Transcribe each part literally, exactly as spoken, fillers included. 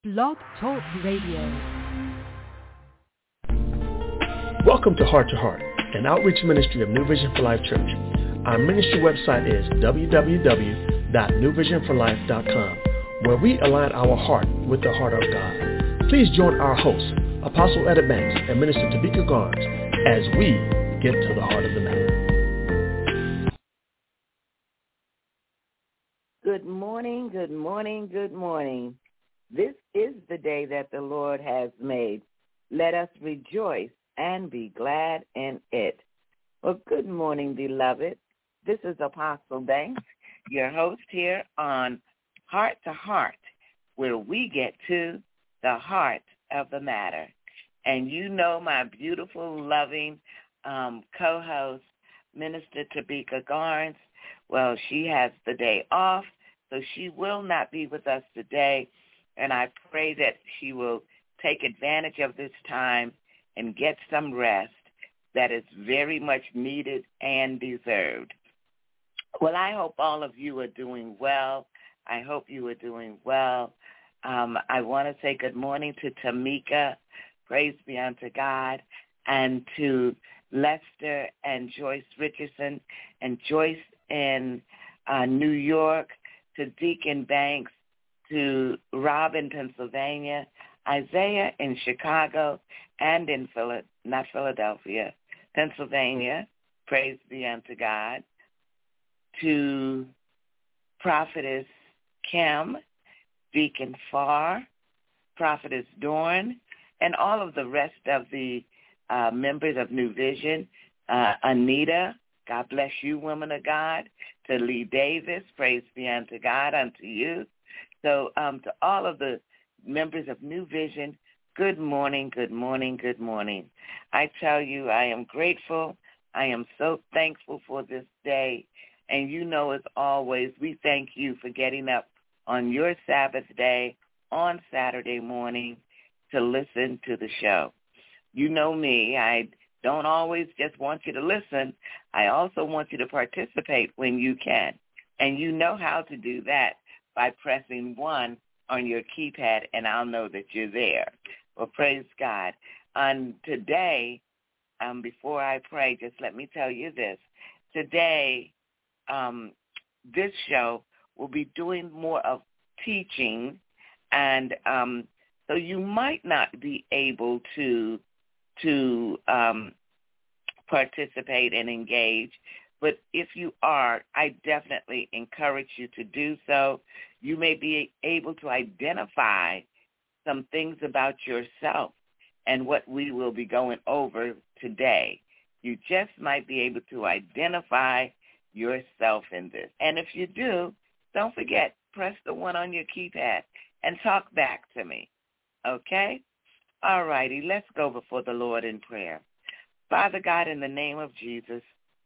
Blog Talk Radio. Welcome to Heart to Heart, an outreach ministry of New Vision for Life Church. Our ministry website is w w w dot new vision for life dot com, where we align our heart with the heart of God. Please join our hosts, Apostle Etta Banks and Minister Tabika Garnes, as we get to the heart of the matter. Good morning, good morning, good morning. This is the day that the Lord has made. Let us rejoice and be glad in it. Well, good morning, beloved. This is Apostle Banks, your host here on Heart to Heart, where we get to the heart of the matter. And you know my beautiful, loving um, co-host, Minister Tabika Garnes. Well, she has the day off, so she will not be with us today. And I pray that she will take advantage of this time and get some rest that is very much needed and deserved. Well, I hope all of you are doing well. I hope you are doing well. Um, I want to say good morning to Tamika, praise be unto God, and to Lester and Joyce Richardson, and Joyce in uh, New York, to Deacon Banks, to Rob in Pennsylvania, Isaiah in Chicago, and in Phila- not Philadelphia, Pennsylvania, praise be unto God, to Prophetess Kim, Deacon Farr, Prophetess Dorn, and all of the rest of the uh, members of New Vision, uh, Anita, God bless you, woman of God, to Lee Davis, praise be unto God, unto you. So um, to all of the members of New Vision, good morning, good morning, good morning. I tell you, I am grateful. I am so thankful for this day. And you know, as always, we thank you for getting up on your Sabbath day on Saturday morning to listen to the show. You know me, I don't always just want you to listen. I also want you to participate when you can. And you know how to do that by pressing one on your keypad, and I'll know that you're there. Well, praise God. And today, um, before I pray, just let me tell you this. Today, um, this show will be doing more of teaching, and um, so you might not be able to to um, participate and engage. But if you are, I definitely encourage you to do so. You may be able to identify some things about yourself and what we will be going over today. You just might be able to identify yourself in this. And if you do, don't forget, press the one on your keypad and talk back to me. Okay? All righty, let's go before the Lord in prayer. Father God, in the name of Jesus,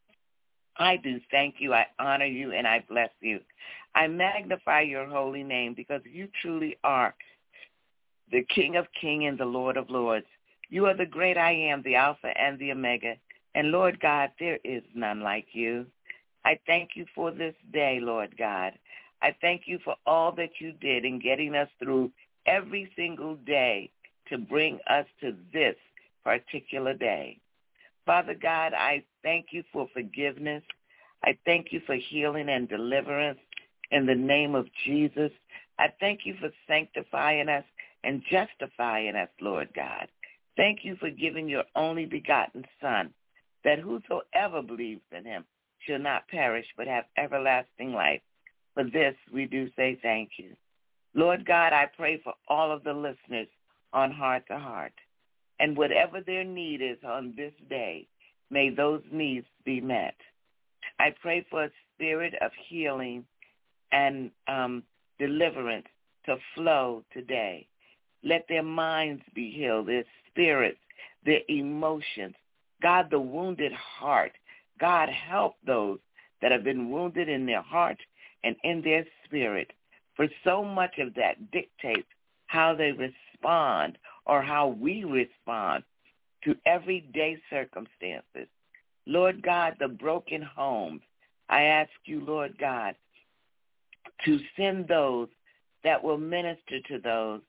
I do thank you, I honor you, and I bless you. I magnify your holy name because you truly are the King of kings and the Lord of lords. You are the great I am, the Alpha and the Omega. And Lord God, there is none like you. I thank you for this day, Lord God. I thank you for all that you did in getting us through every single day to bring us to this particular day. Father God, I thank you for forgiveness. I thank you for healing and deliverance in the name of Jesus. I thank you for sanctifying us and justifying us, Lord God. Thank you for giving your only begotten Son, that whosoever believes in him shall not perish but have everlasting life. For this we do say thank you. Lord God, I pray for all of the listeners on Heart to Heart. And whatever their need is on this day, may those needs be met. I pray for a spirit of healing and um, deliverance to flow today. Let their minds be healed, their spirits, their emotions. God, the wounded heart. God, help those that have been wounded in their heart and in their spirit. For so much of that dictates how they respond or how we respond to everyday circumstances. Lord God, the broken homes, I ask you, Lord God, to send those that will minister to those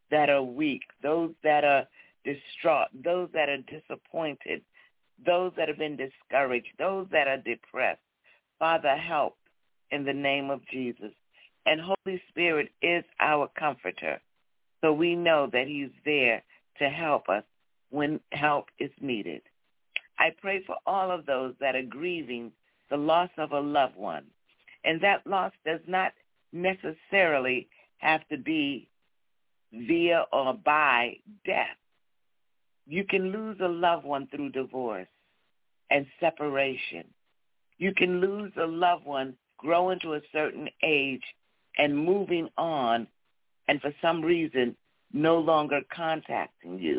that are weak, those that are distraught, those that are disappointed, those that have been discouraged, those that are depressed. Father, help in the name of Jesus. And Holy Spirit is our comforter, so we know that he's there to help us when help is needed. I pray for all of those that are grieving the loss of a loved one, and that loss does not necessarily have to be via or by death. You can lose a loved one through divorce and separation. You can lose a loved one growing to a certain age and moving on, and for some reason no longer contacting you.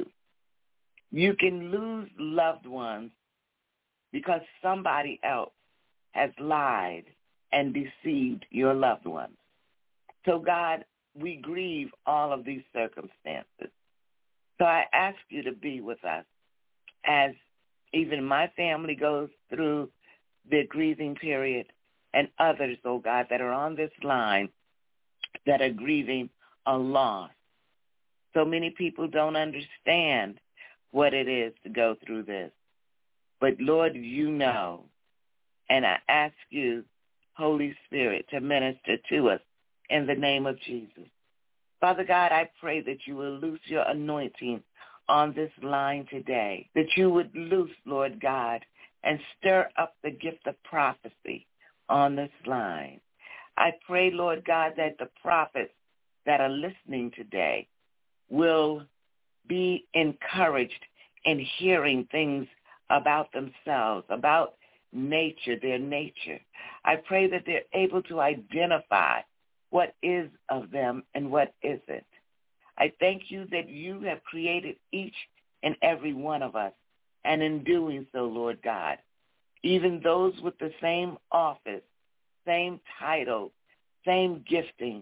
You can lose loved ones because somebody else has lied and deceived your loved ones. So, God, we grieve all of these circumstances. So I ask you to be with us as even my family goes through the grieving period, and others, oh God, that are on this line that are grieving a loss. So many people don't understand what it is to go through this. But, Lord, you know, and I ask you, Holy Spirit, to minister to us in the name of Jesus. Father God, I pray that you will loose your anointing on this line today, that you would loose, Lord God, and stir up the gift of prophecy on this line. I pray, Lord God, that the prophets that are listening today will be encouraged in hearing things about themselves, about nature, their nature. I pray that they're able to identify what is of them and what isn't. I thank you that you have created each and every one of us, and in doing so, Lord God, even those with the same office, same title, same gifting,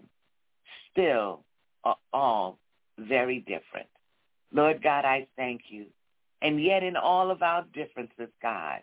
still are all very different. Lord God, I thank you. And yet in all of our differences, God,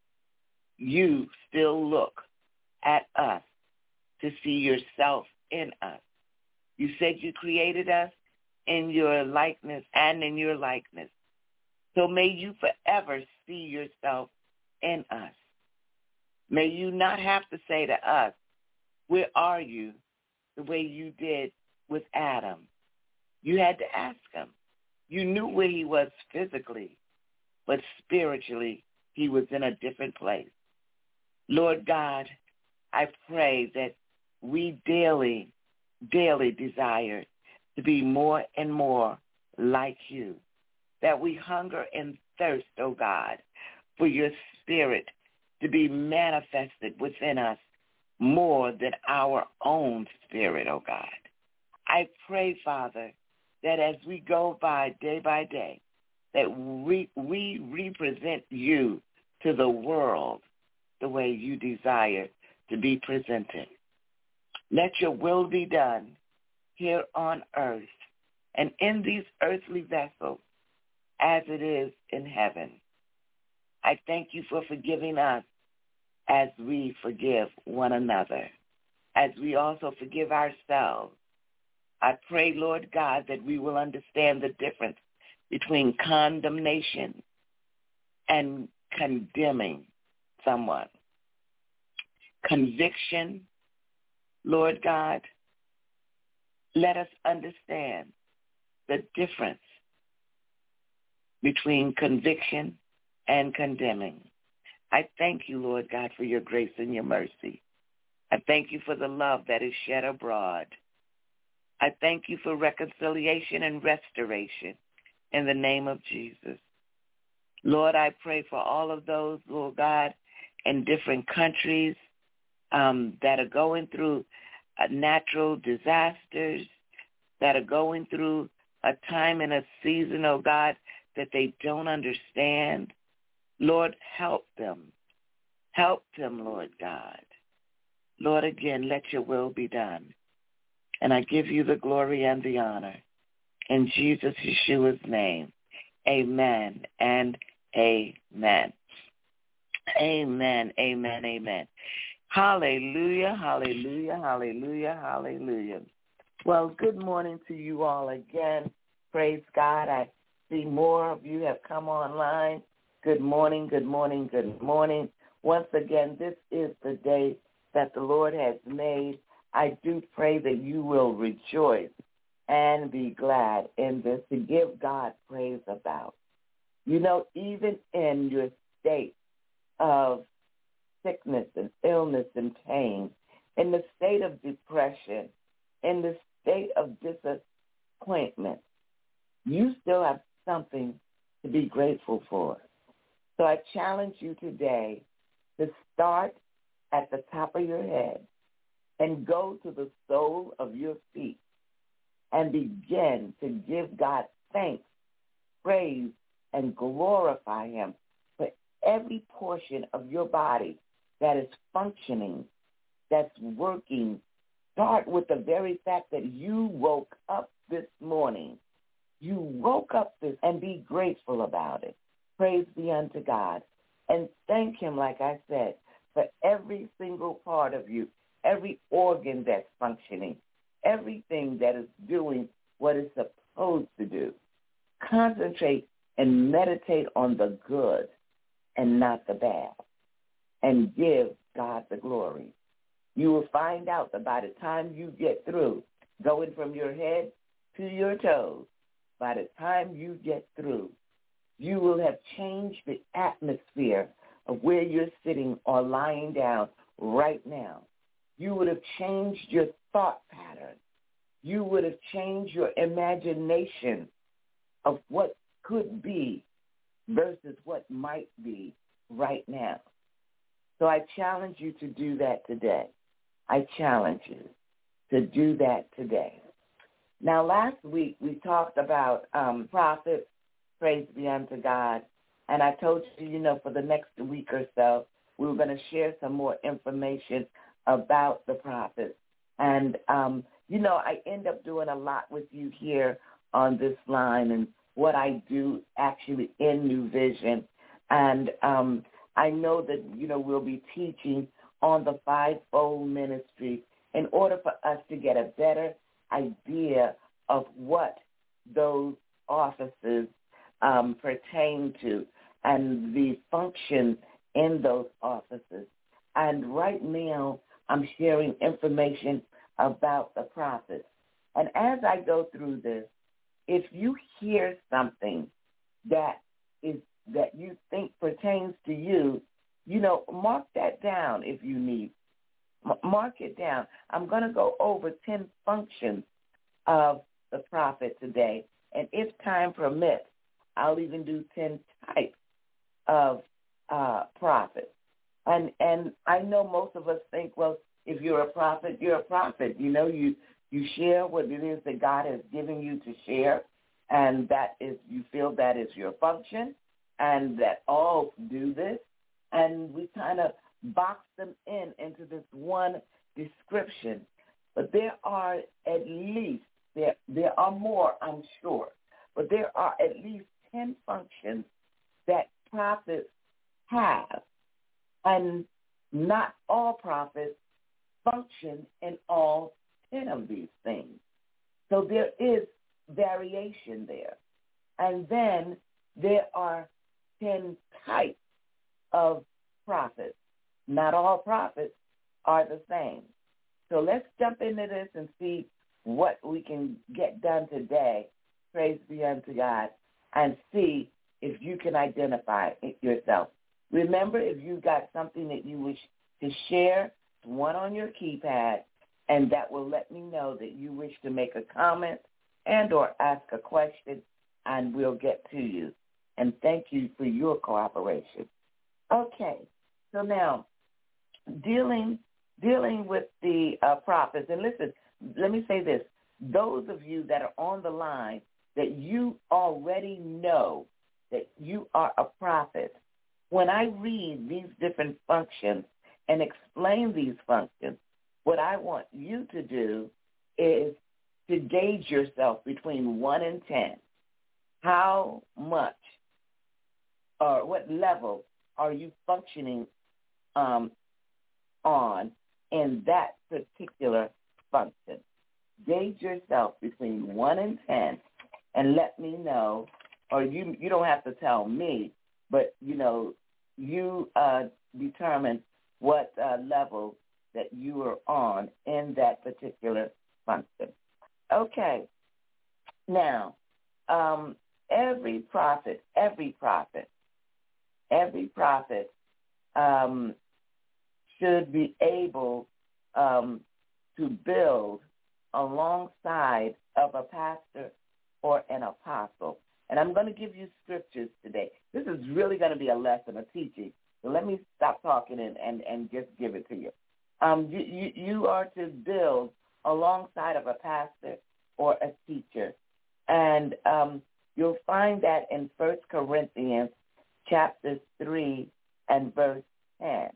you still look at us to see yourself in us. You said you created us in your likeness and in your likeness. So may you forever see yourself in us. May you not have to say to us, where are you, the way you did with Adam. You had to ask him. You knew where he was physically, but spiritually he was in a different place. Lord God, I pray that we daily, daily desire to be more and more like you, that we hunger and thirst, oh God, for your spirit to be manifested within us more than our own spirit, oh God. I pray, Father, that as we go by day by day, that we, we represent you to the world the way you desire to be presented. Let your will be done here on earth and in these earthly vessels as it is in heaven. I thank you for forgiving us as we forgive one another, as we also forgive ourselves. I pray, Lord God, that we will understand the difference between condemnation and condemning someone. Conviction, Lord God, let us understand the difference between conviction and condemning. I thank you, Lord God, for your grace and your mercy. I thank you for the love that is shed abroad. I thank you for reconciliation and restoration in the name of Jesus. Lord, I pray for all of those, Lord God, in different countries um, that are going through uh, natural disasters, that are going through a time and a season, oh God, that they don't understand. Lord, help them. Help them, Lord God. Lord, again, let your will be done. And I give you the glory and the honor. In Jesus Yeshua's name, amen and amen. Amen, amen, amen. Hallelujah, hallelujah, hallelujah, hallelujah. Well, good morning to you all again. Praise God. I see more of you have come online. Good morning, good morning, good morning. Once again, this is the day that the Lord has made. I do pray that you will rejoice and be glad in this, to give God praise about. You know, even in your state of sickness and illness and pain, in the state of depression, in the state of disappointment, you still have something to be grateful for. So I challenge you today to start at the top of your head and go to the sole of your feet and begin to give God thanks, praise, and glorify him for every portion of your body that is functioning, that's working. Start with the very fact that you woke up this morning. You woke up this and be grateful about it. Praise be unto God. And thank him, like I said, for every single part of you, every organ that's functioning, everything that is doing what it's supposed to do. Concentrate and meditate on the good and not the bad, and give God the glory. You will find out that by the time you get through, going from your head to your toes, by the time you get through, you will have changed the atmosphere of where you're sitting or lying down right now. You would have changed your thought pattern. You would have changed your imagination of what could be versus what might be right now. So I challenge you to do that today. I challenge you to do that today. Now, last week we talked about um, prophets, praise be unto God, and I told you, you know, for the next week or so, we were going to share some more information about the prophets. And, um, you know, I end up doing a lot with you here on this line and what I do actually in New Vision. And um, I know that, you know, we'll be teaching on the fivefold ministry in order for us to get a better idea of what those offices um, pertain to and the function in those offices. And right now I'm sharing information about the prophets. And as I go through this, if you hear something that is that you think pertains to you, you know, mark that down if you need. M- mark it down. I'm going to go over ten functions of the prophet today. And if time permits, I'll even do ten types of uh, prophets. And and I know most of us think, well, if you're a prophet, you're a prophet. You know, you, you share what it is that God has given you to share, and that is, you feel that is your function, and that all do this. And we kind of box them in into this one description. But there are at least, there, there are more, I'm sure, but there are at least ten functions that prophets have. And not all prophets function in all ten of these things. So there is variation there. And then there are ten types of prophets. Not all prophets are the same. So let's jump into this and see what we can get done today. Praise be unto God. And see if you can identify it yourself. Remember, if you got something that you wish to share, one on your keypad, and that will let me know that you wish to make a comment and or ask a question, and we'll get to you. And thank you for your cooperation. Okay, so now dealing dealing with the uh, prophets, and listen, let me say this. Those of you that are on the line that you already know that you are a prophet, when I read these different functions and explain these functions, what I want you to do is to gauge yourself between one and ten. How much or what level are you functioning um, on in that particular function? gauge yourself between one and ten and let me know, or you you don't have to tell me, but, you know, you uh, determine what uh, level that you are on in that particular function. Okay. Now, um, every prophet, every prophet, every prophet um, should be able um, to build alongside of a pastor or an apostle. And I'm going to give you scriptures today. This is really going to be a lesson, a teaching. So let me stop talking and, and, and just give it to you. Um, you, you. You are to build alongside of a pastor or a teacher. And um, you'll find that in First Corinthians chapter three and verse ten.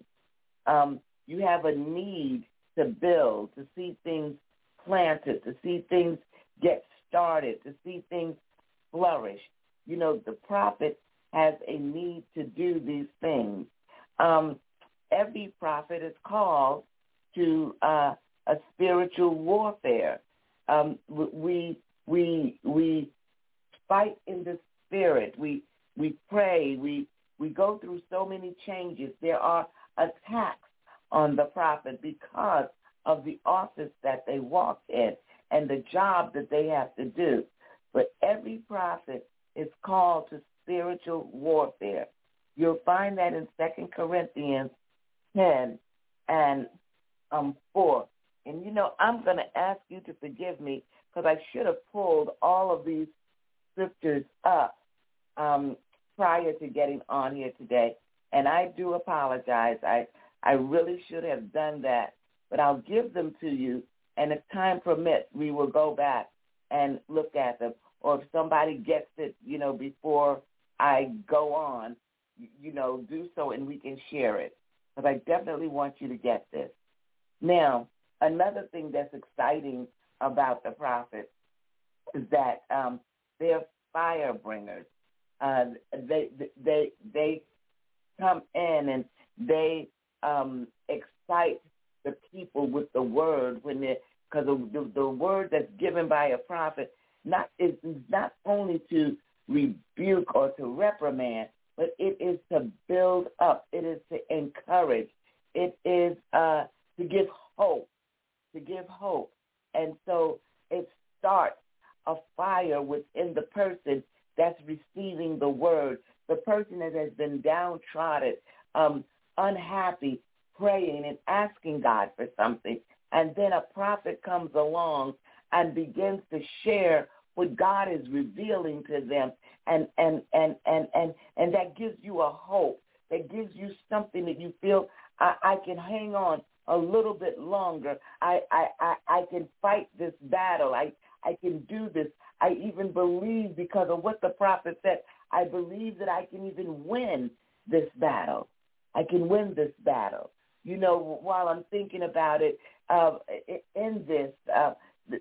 Um, you have a need to build, to see things planted, to see things get started, to see things flourish. You know, the prophet has a need to do these things. Um, every prophet is called to uh, a spiritual warfare. Um, we we we fight in the spirit. We we pray. We we go through so many changes. There are attacks on the prophet because of the office that they walk in and the job that they have to do. But every prophet is called to spiritual warfare. You'll find that in Second Corinthians ten and um, four. And, you know, I'm going to ask you to forgive me because I should have pulled all of these scriptures up um, prior to getting on here today. And I do apologize. I, I really should have done that. But I'll give them to you, and if time permits, we will go back and look at them. Or if somebody gets it, you know, before I go on, you know, do so and we can share it. Because I definitely want you to get this. Now, another thing that's exciting about the prophets is that um, they're fire bringers. Uh, they they they come in and they um, excite the people with the word when they because the, the word that's given by a prophet not is not only to rebuke or to reprimand, but it is to build up. It is to encourage. It is uh, to give hope. To give hope, and so it starts a fire within the person that's receiving the word. The person that has been downtrodden, um, unhappy, praying and asking God for something, and then a prophet comes along and begins to share what God is revealing to them, and and and and and, and that gives you a hope. That gives you something that you feel I, I can hang on a little bit longer. I, I, I, I can fight this battle. I, I can do this. I even believe because of what the prophet said, I believe that I can even win this battle. I can win this battle. You know, while I'm thinking about it, uh, in this, uh,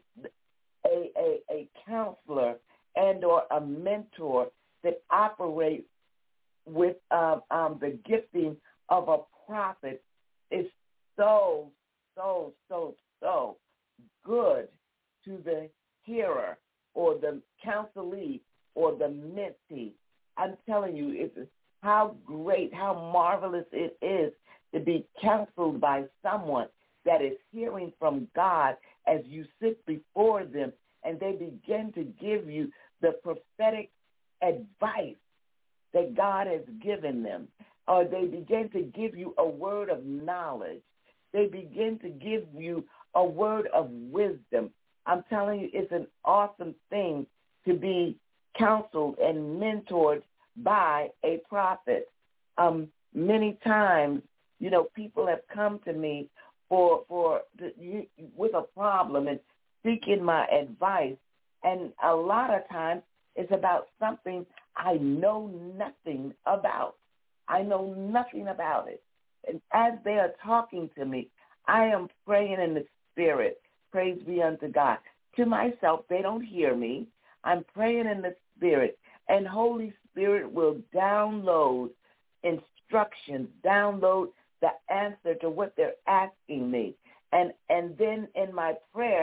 a, a, a counselor and or a mentor that operates with um, um, the gifting of a prophet is so, so, so, so good to the hearer or the counselee or the mentee. I'm telling you, it's how great, how marvelous it is to be counseled by someone that is hearing from God as you sit before them and they begin to give you the prophetic advice that God has given them, or they begin to give you a word of knowledge. They begin to give you a word of wisdom. I'm telling you, it's an awesome thing to be counseled and mentored by a prophet. Um, many times, you know, people have come to me for for the, with a problem and seeking my advice, and a lot of times it's about something I know nothing about. I know nothing about it. And as they are talking to me, I am praying in the spirit. Praise be unto God. To myself, they don't hear me. I'm praying in the spirit. And Holy Spirit will download instructions, download the answer to what they're asking me. And and then in my prayer,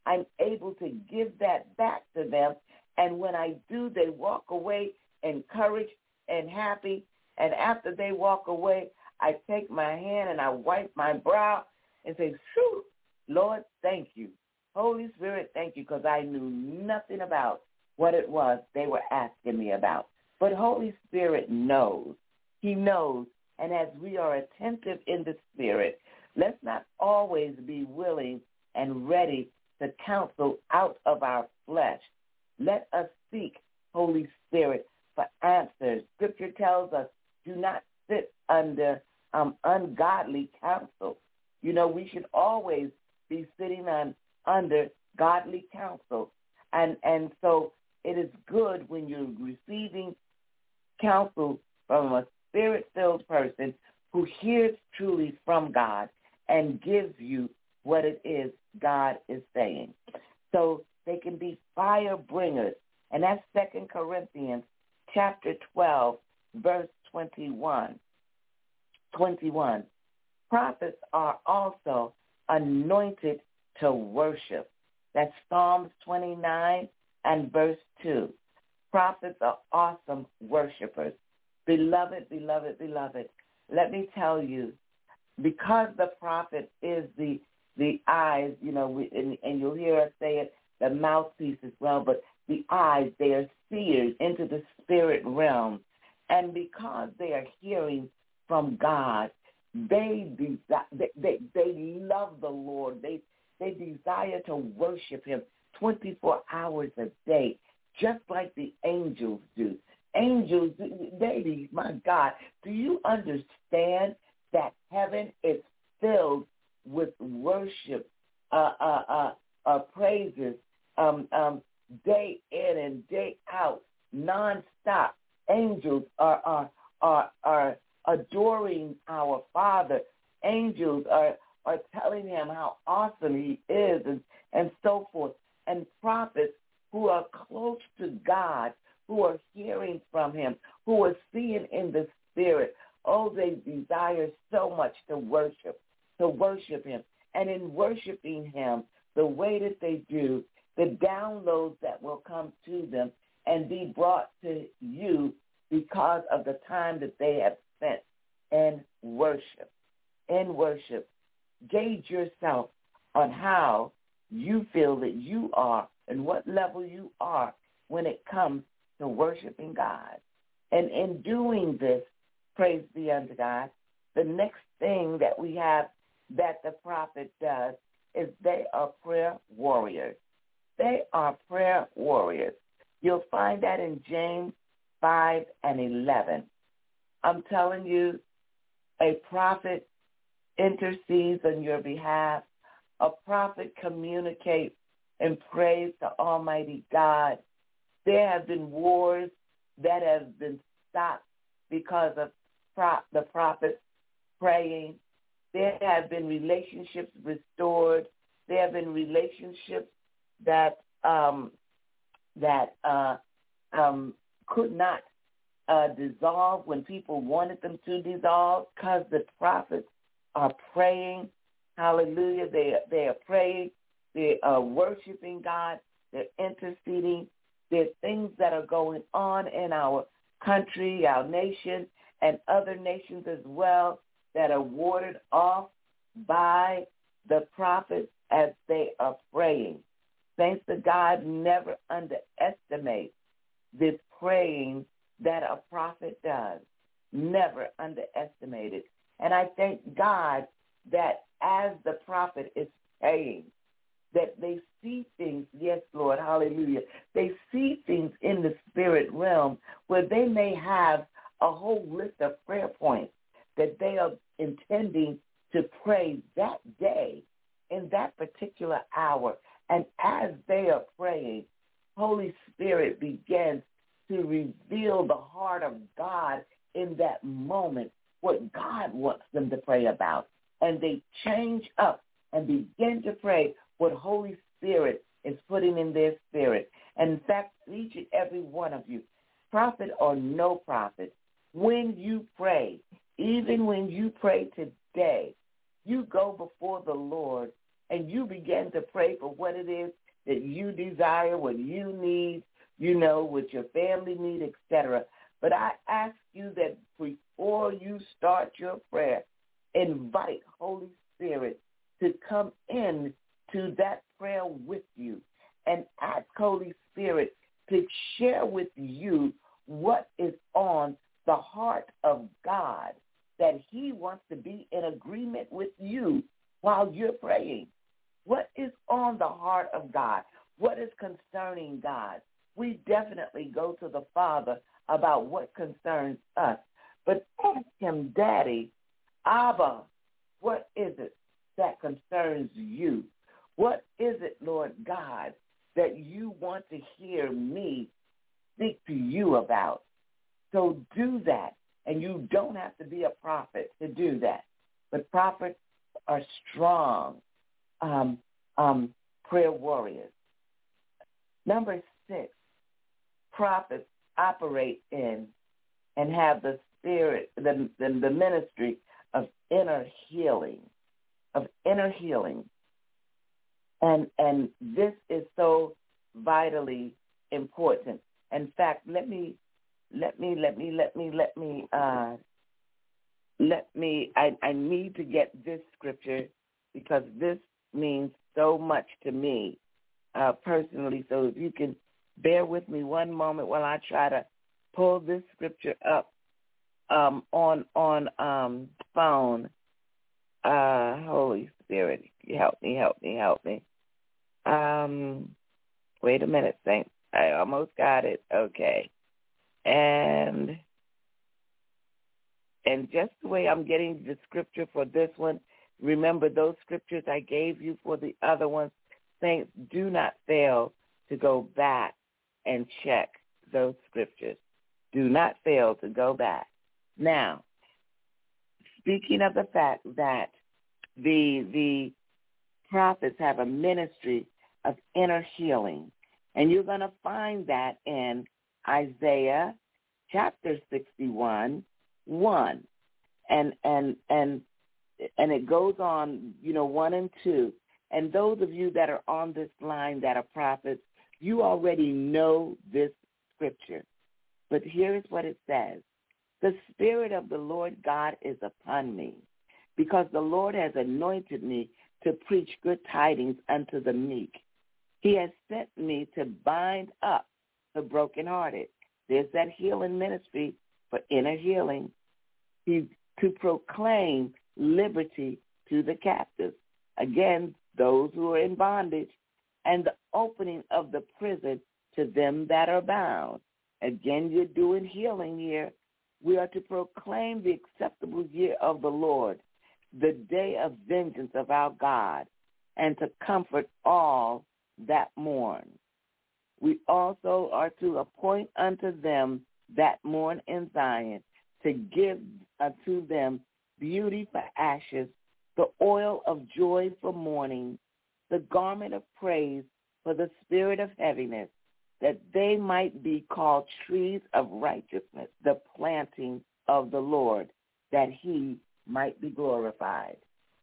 I'm able to give that back to them. And when I do, they walk away encouraged and happy. And after they walk away, I take my hand and I wipe my brow and say, "Phew, Lord, thank you. Holy Spirit, thank you," because I knew nothing about what it was they were asking me about. But Holy Spirit knows. He knows. And as we are attentive in the Spirit, let's not always be willing and ready to counsel out of our flesh. Let us seek Holy Spirit for answers. Scripture tells us, do not sit under um, ungodly counsel. You know, we should always be sitting on under godly counsel. And, and so it is good when you're receiving counsel from a Spirit-filled person who hears truly from God and gives you what it is God is saying. So they can be fire bringers. And that's Second Corinthians chapter twelve, verse twenty-one. twenty-one. Prophets are also anointed to worship. That's Psalms twenty-nine and verse two. Prophets are awesome worshipers. Beloved, beloved, beloved, let me tell you, because the prophet is the the eyes, you know, we, and, and you'll hear us say it, the mouthpiece as well, but the eyes, they are seers into the spirit realm. And because they are hearing from God, they desire, they, they, they love the Lord. They, they desire to worship him twenty-four hours a day, just like the angels do. Angels, ladies, my God, do you understand that heaven is filled with worship, uh, uh, uh, uh, praises, um, um, day in and day out, nonstop? Angels are are are, are adoring our Father. Angels are, are telling him how awesome he is, and, and so forth. And prophets who are close to God, who are hearing from him, who are seeing in the Spirit, oh, they desire so much to worship, to worship him. And in worshiping him, the way that they do, the downloads that will come to them and be brought to you because of the time that they have spent in worship. In worship, gauge yourself on how you feel that you are and what level you are when it comes to worshiping God. And in doing this, praise be unto God, the next thing that we have that the prophet does is they are prayer warriors. They are prayer warriors. You'll find that in James five and eleven. I'm telling you, a prophet intercedes on your behalf. A prophet communicates and prays to Almighty God. There have been wars that have been stopped because of pro- the prophets praying. There have been relationships restored. There have been relationships that um, that uh, um, could not uh, dissolve when people wanted them to dissolve because the prophets are praying. Hallelujah. They, they are praying. They are worshiping God. They're interceding. There's things that are going on in our country, our nation, and other nations as well that are warded off by the prophets as they are praying. Thanks to God, never underestimate the praying that a prophet does. Never underestimate it. And I thank God that as the prophet is praying, that they see things, yes, Lord, hallelujah. They see things in the spirit realm where they may have a whole list of prayer points that they are intending to pray that day in that particular hour. And as they are praying, Holy Spirit begins to reveal the heart of God in that moment, what God wants them to pray about. And they change up and begin to pray what Holy Spirit is putting in their spirit. And in fact, each and every one of you, prophet or no prophet, when you pray, even when you pray today, you go before the Lord and you begin to pray for what it is that you desire, what you need, you know, what your family need, et cetera. But I ask you that before you start your prayer, invite Holy Spirit to come in to that prayer with you and ask Holy Spirit to share with you what is on the heart of God, that he wants to be in agreement with you while you're praying. What is on the heart of God? What is concerning God? We definitely go to the Father about what concerns us. But ask him, Daddy, Abba, what is it that concerns you? What is it, Lord God, that you want to hear me speak to you about? So do that, and you don't have to be a prophet to do that. But prophets are strong um, um, prayer warriors. Number six, prophets operate in and have the spirit, the, the, the ministry of inner healing, of inner healing. And and this is so vitally important. In fact, let me, let me, let me, let me, let me, uh, let me, I, I need to get this scripture because this means so much to me uh, personally. So if you can bear with me one moment while I try to pull this scripture up um, on on um, phone. Uh, Holy Spirit, help me, help me, help me. Um, wait a minute, Saint. I almost got it. Okay. And and just the way I'm getting the scripture for this one, remember those scriptures I gave you for the other ones. Saints, do not fail to go back and check those scriptures. Do not fail to go back. Now, speaking of the fact that the the prophets have a ministry of inner healing, and you're going to find that in Isaiah chapter sixty-one, one, and and and and it goes on, you know, one and two. And those of you that are on this line that are prophets, you already know this scripture. But here's what it says. The Spirit of the Lord God is upon me, because the Lord has anointed me to preach good tidings unto the meek. He has sent me to bind up the brokenhearted. There's that healing ministry for inner healing. He, to proclaim liberty to the captives. Again, those who are in bondage, and the opening of the prison to them that are bound. Again, you're doing healing here. We are to proclaim the acceptable year of the Lord, the day of vengeance of our God, and to comfort all that mourn. We also are to appoint unto them that mourn in Zion, to give unto them beauty for ashes, the oil of joy for mourning, the garment of praise for the spirit of heaviness, that they might be called trees of righteousness, the planting of the Lord, that he might be glorified.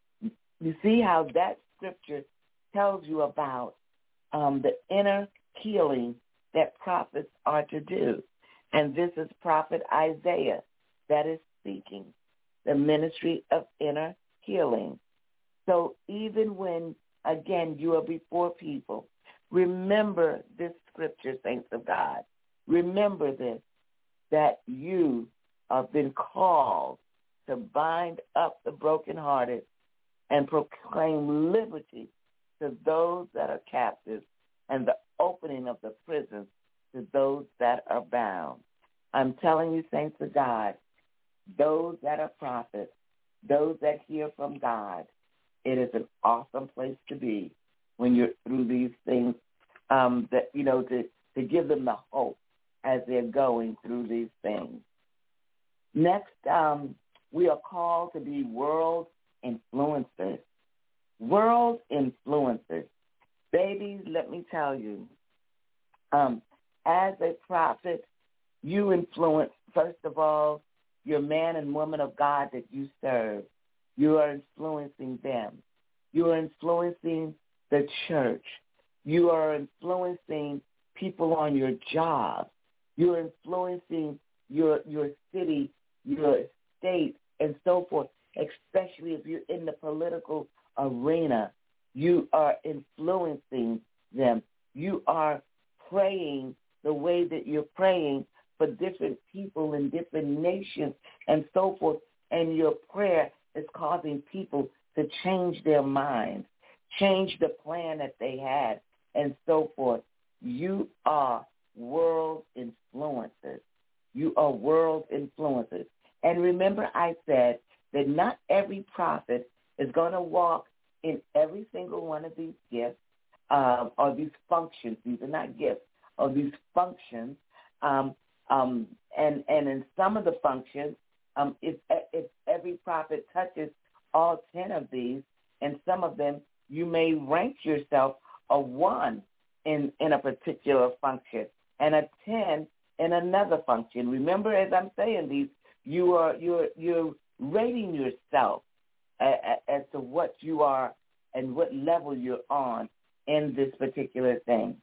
You see how that scripture tells you about um, the inner healing that prophets are to do. And this is Prophet Isaiah that is speaking, the ministry of inner healing. So even when, again, you are before people, remember this scripture, saints of God. Remember this, that you have been called to bind up the brokenhearted and proclaim liberty to those that are captives and the opening of the prisons to those that are bound. I'm telling you, saints of God, those that are prophets, those that hear from God, it is an awesome place to be when you're through these things, um, that, you know, to, to give them the hope as they're going through these things. Next, um, we are called to be world influencers. World influencers. Babies, let me tell you, um, as a prophet, you influence, first of all, your man and woman of God that you serve. You are influencing them. You are influencing the church. You are influencing people on your job. You are influencing your your city, your state, and so forth, especially if you're in the political arena. You are influencing them. You are praying the way that you're praying for different people in different nations and so forth, and your prayer is causing people to change their minds, change the plan that they had, and so forth. You are world influencers. You are world influencers. And remember I said that not every prophet is going to walk in every single one of these gifts um, or these functions. These are not gifts, or these functions. Um, um, and, and in some of the functions, um, if, if every prophet touches all ten of these, and some of them, you may rank yourself a one in, in a particular function and a ten in another function. Remember, as I'm saying these, you are you're you're rating yourself as, as to what you are and what level you're on in this particular thing.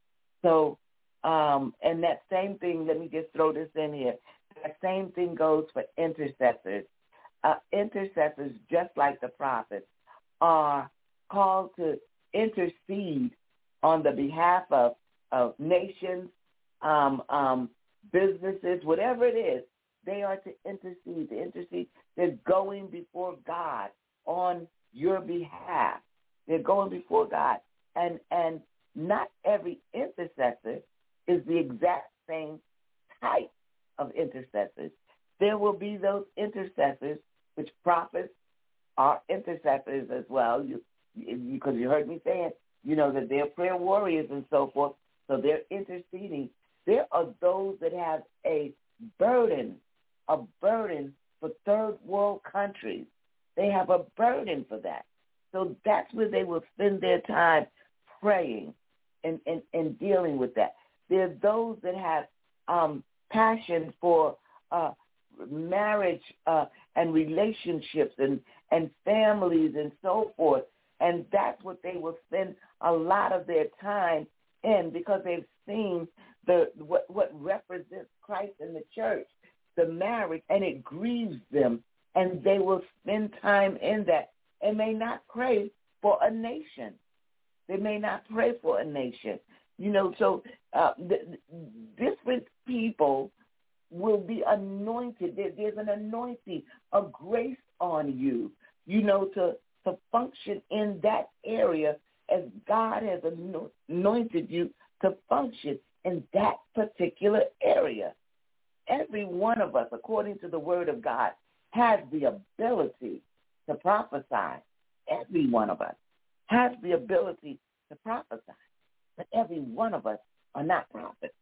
So, um, and that same thing, let me just throw this in here. That same thing goes for intercessors. Uh, intercessors, just like the prophets, are called to intercede on the behalf of, of nations, um, um, businesses, whatever it is. They are to intercede. To intercede. They're going before God on your behalf. They're going before God. And, and not every intercessor is the exact same type of intercessors. There will be those intercessors, which prophets are intercessors as well, you, because you heard me saying, you know, that they're prayer warriors and so forth, so they're interceding. There are those that have a burden, a burden for third world countries. They have a burden for that. So that's where they will spend their time praying and, and, and dealing with that. There are those that have um, passion for uh, marriage uh, and relationships and, and families and so forth. And that's what they will spend a lot of their time in, because they've seen the what, what represents Christ in the church, the marriage, and it grieves them. And they will spend time in that and may not pray for a nation. They may not pray for a nation. You know, so uh, the, different people will be anointed. There, there's an anointing, a grace on you, you know, to, to function in that area as God has anointed you to function in that particular area. Every one of us, according to the word of God, has the ability to prophesy. Every one of us has the ability to prophesy. But every one of us are not prophets.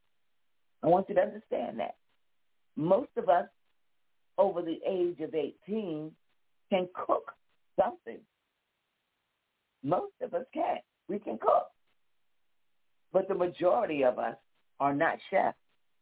I want you to understand that. Most of us over the age of eighteen can cook something. Most of us can. We can cook. But the majority of us are not chefs.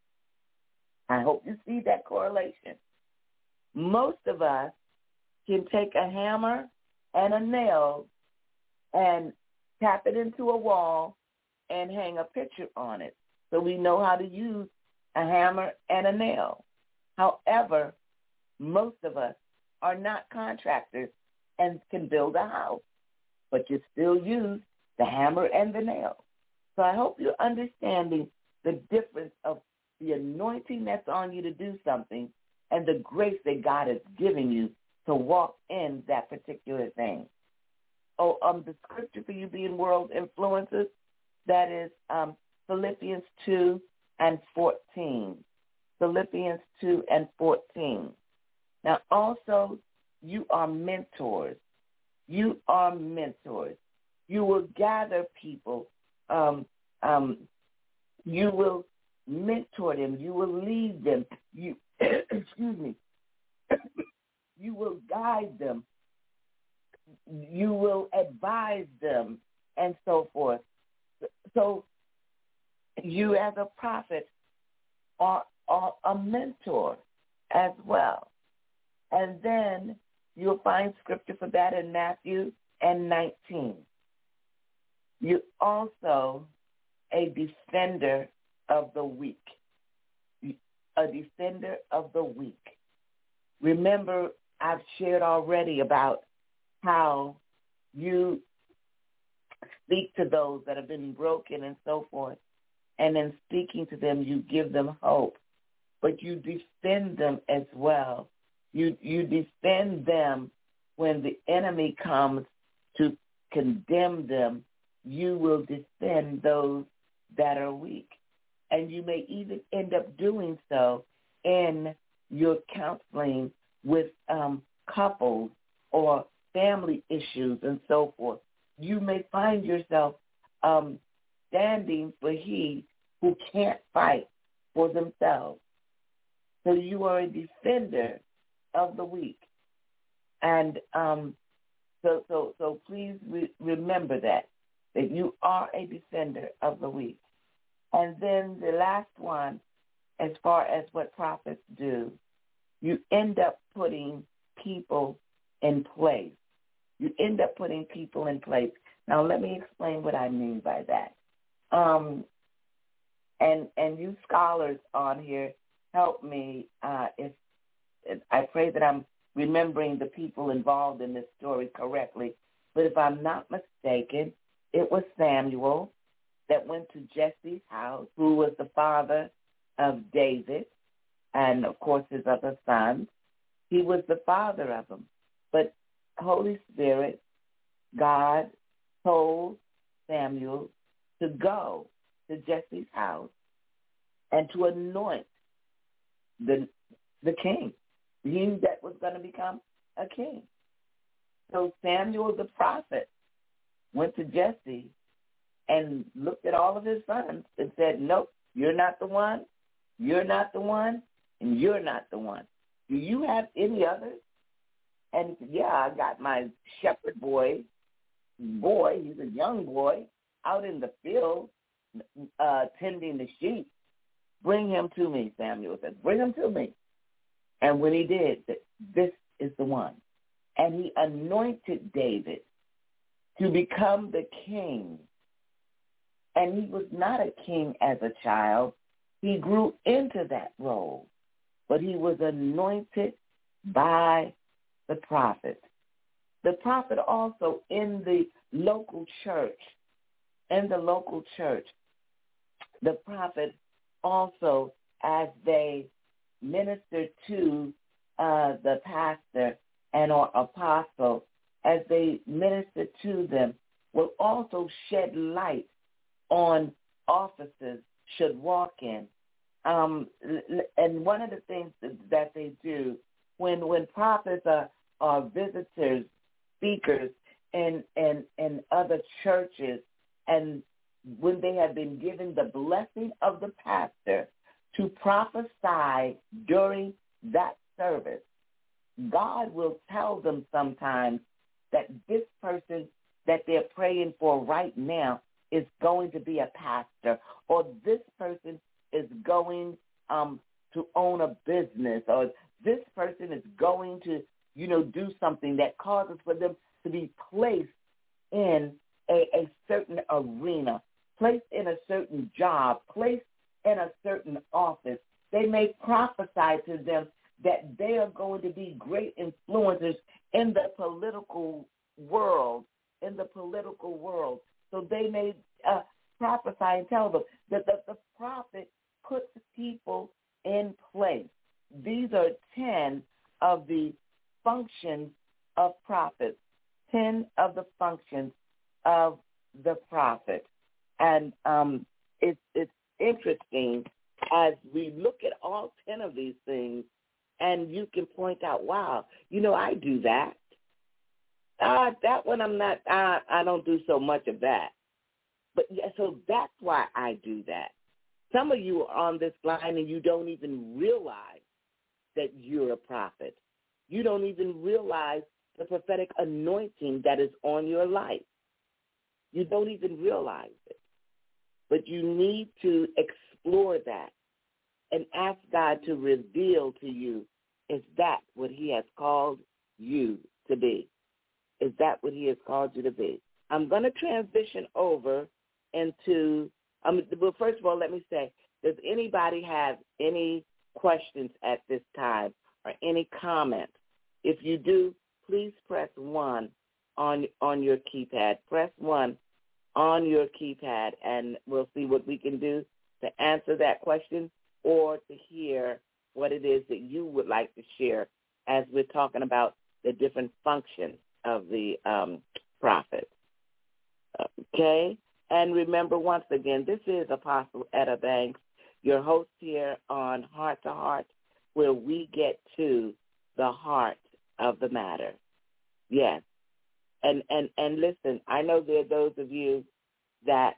I hope you see that correlation. Most of us can take a hammer and a nail and tap it into a wall and hang a picture on it. So we know how to use a hammer and a nail. However, most of us are not contractors and can build a house, but you still use the hammer and the nail. So I hope you're understanding the difference of the anointing that's on you to do something and the grace that God has given you to walk in that particular thing. Oh, um, the scripture for you being world influencers, that is um, Philippians two and fourteen. Philippians two and fourteen. Now, also, you are mentors. You are mentors. You will gather people. Um, um, you will mentor them. You will lead them. You, excuse me. You will guide them. You will advise them, and so forth. So you as a prophet are, are a mentor as well. And then you'll find scripture for that in Matthew and nineteen. You're also a defender of the weak. A defender of the weak. Remember, I've shared already about how you speak to those that have been broken and so forth, and in speaking to them, you give them hope, but you defend them as well. You you defend them when the enemy comes to condemn them. You will defend those that are weak, and you may even end up doing so in your counseling with um, couples or family issues and so forth. You may find yourself um, standing for he who can't fight for themselves. So you are a defender of the weak. And um, so, so, so please re- remember that, that you are a defender of the weak. And then the last one, as far as what prophets do, you end up putting people in place. You end up putting people in place. Now, let me explain what I mean by that. Um, and and you scholars on here, help me. Uh, if, if I pray that I'm remembering the people involved in this story correctly. But if I'm not mistaken, it was Samuel that went to Jesse's house, who was the father of David and, of course, his other sons. He was the father of them. But Holy Spirit, God, told Samuel to go to Jesse's house and to anoint the the king, he that was going to become a king. So Samuel the prophet went to Jesse and looked at all of his sons and said, nope, you're not the one, you're not the one, and you're not the one. Do you have any others? And he said, yeah, I got my shepherd boy, boy, he's a young boy, out in the field uh, tending the sheep. Bring him to me, Samuel said. Bring him to me. And when he did, this is the one. And he anointed David to become the king. And he was not a king as a child. He grew into that role. But he was anointed by the prophet. The prophet also in the local church, in the local church, the prophet also, as they ministered to uh, the pastor and or apostle, as they ministered to them, will also shed light on offices should walk in. Um, and one of the things that they do when when prophets are, are visitors, speakers in, in, in other churches, and when they have been given the blessing of the pastor to prophesy during that service, God will tell them sometimes that this person that they're praying for right now is going to be a pastor, or this person is going um, to own a business, or this person is going to, you know, do something that causes for them to be placed in a, a certain arena, placed in a certain job, placed in a certain office. They may prophesy to them that they are going to be great influencers in the political world, in the political world. So they may uh, prophesy and tell them that the, the prophet puts people in place. These are ten of the functions of prophets, ten of the functions of the prophet. And um, it's, it's interesting as we look at all ten of these things, and you can point out, wow, you know, I do that. Uh, that one I'm not, I, I don't do so much of that. But yeah, so that's why I do that. Some of you are on this line and you don't even realize that you're a prophet. You don't even realize the prophetic anointing that is on your life. You don't even realize it. But you need to explore that and ask God to reveal to you, is that what he has called you to be? Is that what he has called you to be? I'm going to transition over into, um, well, first of all, let me say, does anybody have any questions at this time or any comments? If you do, please press one on on your keypad. Press one on your keypad, and we'll see what we can do to answer that question or to hear what it is that you would like to share as we're talking about the different functions of the um, prophet. Okay? And remember, once again, this is Apostle Etta Banks, your host here on Heart to Heart, where we get to the heart of the matter. Yes. And, and, and listen, I know there are those of you that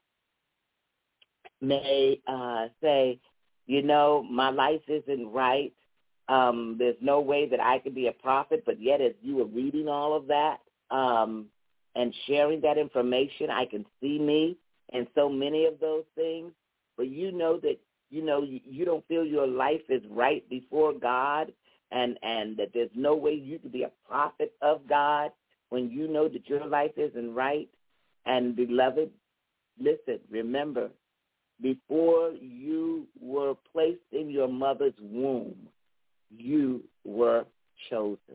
may uh, say, you know, my life isn't right. Um, there's no way that I could be a prophet, but yet as you were reading all of that um, and sharing that information, I can see me in so many of those things. But you know that, you know, you, you don't feel your life is right before God and, and that there's no way you could be a prophet of God when you know that your life isn't right. And, beloved, listen, remember, before you were placed in your mother's womb, you were chosen.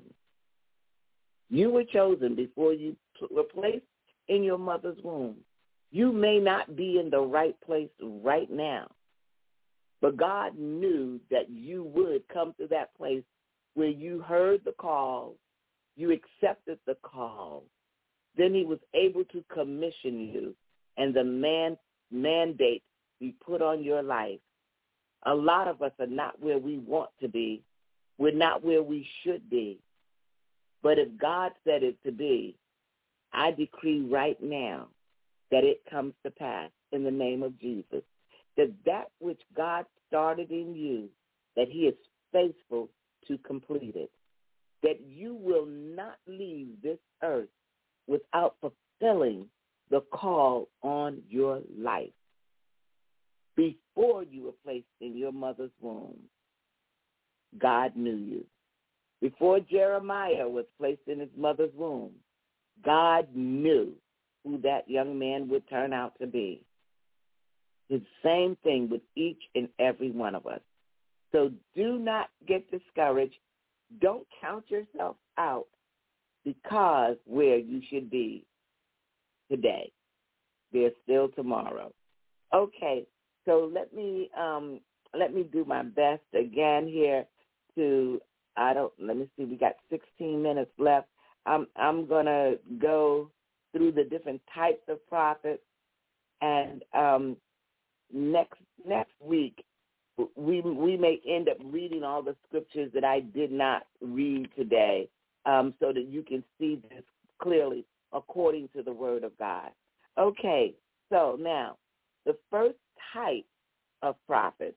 You were chosen before you were placed in your mother's womb. You may not be in the right place right now, but God knew that you would come to that place where you heard the call, you accepted the call, then he was able to commission you, and the man mandate be put on your life. A lot of us are not where we want to be. We're not where we should be. But if God said it to be, I decree right now that it comes to pass in the name of Jesus, that that which God started in you, that he is faithful to complete it, that you will not leave this earth without fulfilling the call on your life. Before you were placed in your mother's womb, God knew you. Before Jeremiah was placed in his mother's womb, God knew who that young man would turn out to be. The same thing with each and every one of us. So do not get discouraged. Don't count yourself out because where you should be today. There's still tomorrow. Okay, so let me um, let me do my best again here to, I don't, let me see, we got sixteen minutes left. I'm, I'm going to go through the different types of prophets, and um, next next week we we may end up reading all the scriptures that I did not read today, um, so that you can see this clearly according to the Word of God. Okay, so now the first type of prophet,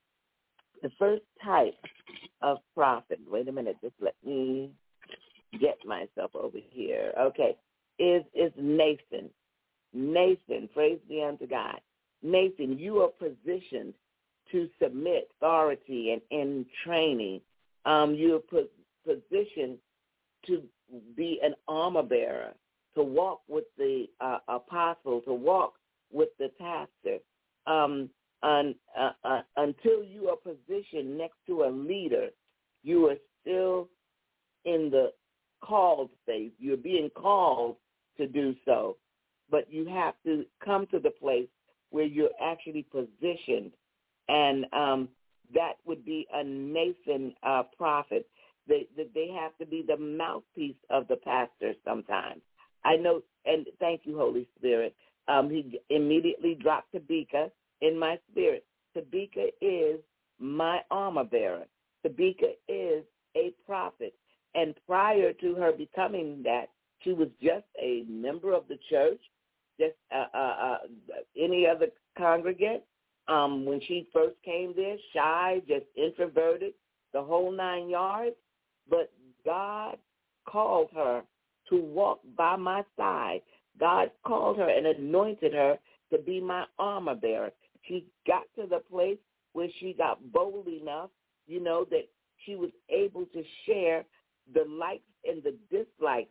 the first type of prophet, wait a minute, just let me get myself over here. Okay, is is Nathan. Nathan, praise be unto God. Nathan, you are positioned to submit authority and in training. Um, you are po- positioned to be an armor bearer, to walk with the uh, apostle, to walk with the pastor. Um, un, uh, uh, until you are positioned next to a leader, you are still in the called phase. You're being called to do so, but you have to come to the place where you're actually positioned, and um, that would be a Nathan uh, prophet. They, they have to be the mouthpiece of the pastor sometimes. I know, and thank you, Holy Spirit. Um, he immediately dropped Tabika in my spirit. Tabika is my armor bearer. Tabika is a prophet. And prior to her becoming that, she was just a member of the church, just uh, uh, uh, any other congregant. Um, when she first came there, shy, just introverted, the whole nine yards. But God called her to walk by my side. God called her and anointed her to be my armor bearer. She got to the place where she got bold enough, you know, that she was able to share the likes and the dislikes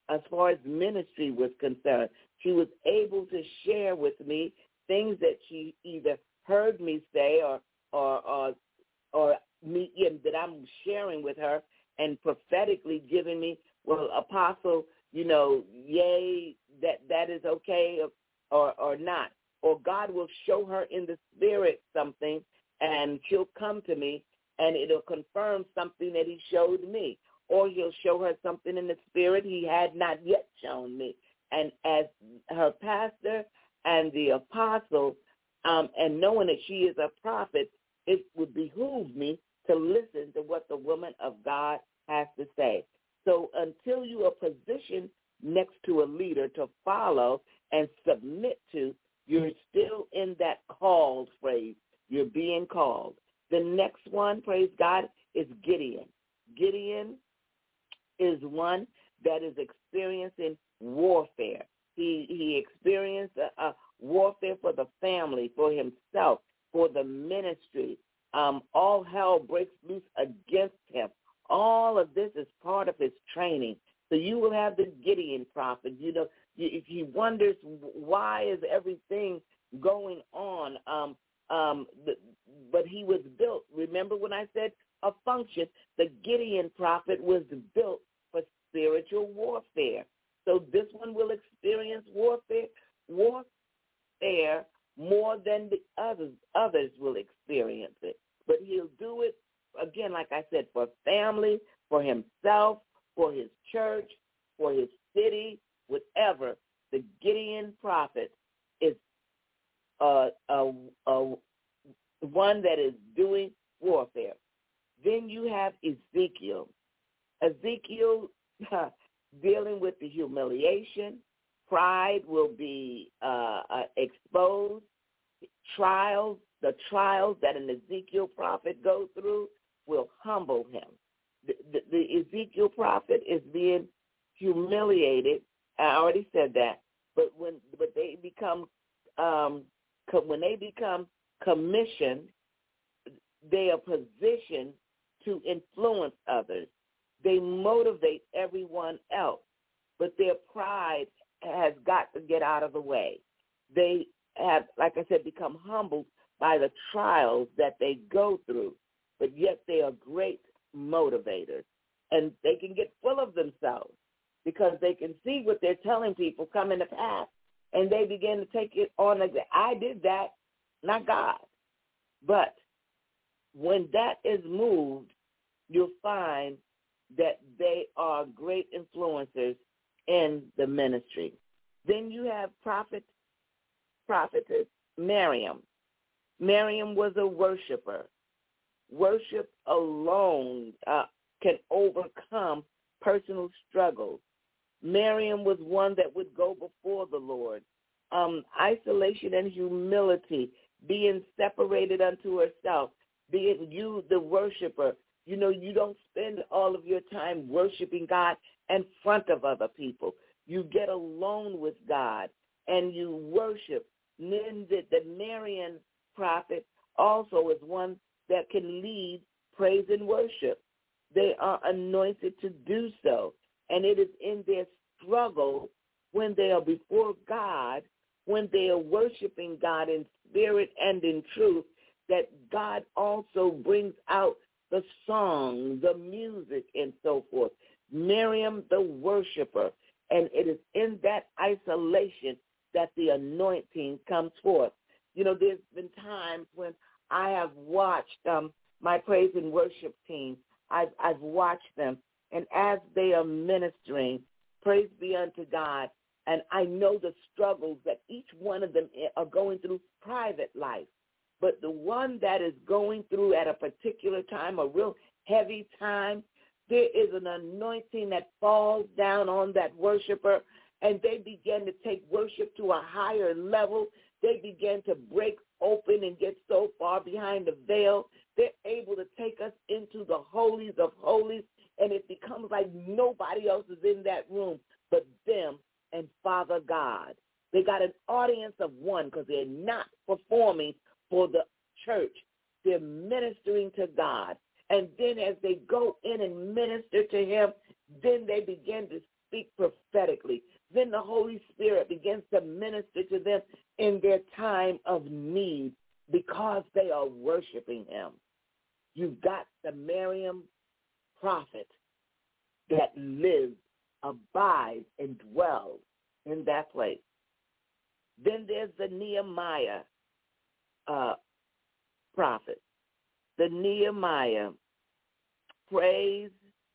as far as ministry was concerned. She was able to share with me things that she either heard me say or or or, or me yeah, that I'm sharing with her and prophetically giving me, well, Apostle, you know, yay, that that is okay or, or or not. Or God will show her in the spirit something, and she'll come to me, and it'll confirm something that he showed me. Or he'll show her something in the spirit he had not yet shown me. And as her pastor and the apostle, um, and knowing that she is a prophet, it would behoove me to listen to what the woman of God has to say. So until you are positioned next to a leader to follow and submit to, you're still in that called phrase. You're being called. The next one, praise God, is Gideon. Gideon is one that is experiencing warfare. He he experienced a, a warfare for the family, for himself, for the ministry. Um, all hell breaks loose against him. All of this is part of his training. So you will have the Gideon prophet. You know, if he wonders why is everything going on, um, um, but he was built. Remember when I said a function? The Gideon prophet was built for spiritual warfare. So this one will experience warfare, warfare more than the others. Others will experience it, but he'll do it again, like I said, for family, for himself, for his church, for his city, whatever. The Gideon prophet is uh, a, a one that is doing warfare. Then you have Ezekiel. Ezekiel dealing with the humiliation. Pride will be uh, uh, exposed. Trials, the trials that an Ezekiel prophet goes through will humble him. The, the, the Ezekiel prophet is being humiliated. I already said that. But when but they become um, when they become commissioned, they are positioned to influence others. They motivate everyone else, but their pride has got to get out of the way. They have, like I said, become humbled by the trials that they go through, but yet they are great motivators. And they can get full of themselves because they can see what they're telling people coming to pass, and they begin to take it on as, I did that, not God. But when that is moved, you'll find that they are great influencers in the ministry. Then you have prophet, prophetess Miriam. Miriam was a worshiper. Worship alone uh, can overcome personal struggles. Miriam was one that would go before the Lord. Um, isolation and humility, being separated unto herself, being you, the worshiper. You know, you don't spend all of your time worshiping God in front of other people. You get alone with God and you worship. And then the, the Marian prophet also is one that can lead praise and worship. They are anointed to do so. And it is in their struggle when they are before God, when they are worshiping God in spirit and in truth, that God also brings out the song, the music, and so forth. Miriam, the worshiper. And it is in that isolation that the anointing comes forth. You know, there's been times when I have watched um, my praise and worship team. I've, I've watched them. And as they are ministering, praise be unto God, and I know the struggles that each one of them are going through private life. But the one that is going through at a particular time, a real heavy time, there is an anointing that falls down on that worshiper, and they begin to take worship to a higher level. They begin to break open and get so far behind the veil. They're able to take us into the holies of holies, and it becomes like nobody else is in that room but them and Father God. They got an audience of one because they're not performing for the church. They're ministering to God. And then as they go in and minister to him, then they begin to speak prophetically. Then the Holy Spirit begins to minister to them in their time of need because they are worshiping him. You've got the Miriam prophet that lives, abides, and dwells in that place. Then there's the Nehemiah uh, prophet. The Nehemiah prays,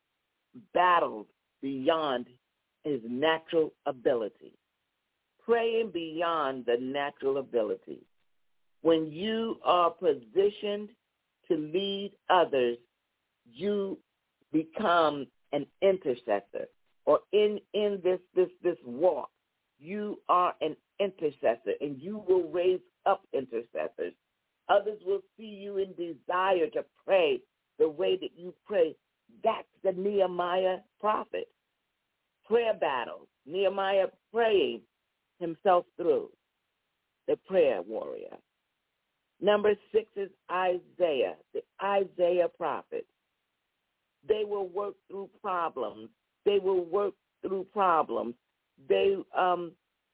battled beyond his natural ability. Praying beyond the natural ability. When you are positioned to lead others, you become an intercessor. Or in, in this, this, this walk, you are an intercessor, and you will raise up intercessors. Others will see you in desire to pray the way that you pray. That's the Nehemiah prophet. Prayer battle. Nehemiah praying himself through. The prayer warrior. Number six is Isaiah, the Isaiah prophet. They will work through problems. They will work through problems. They um,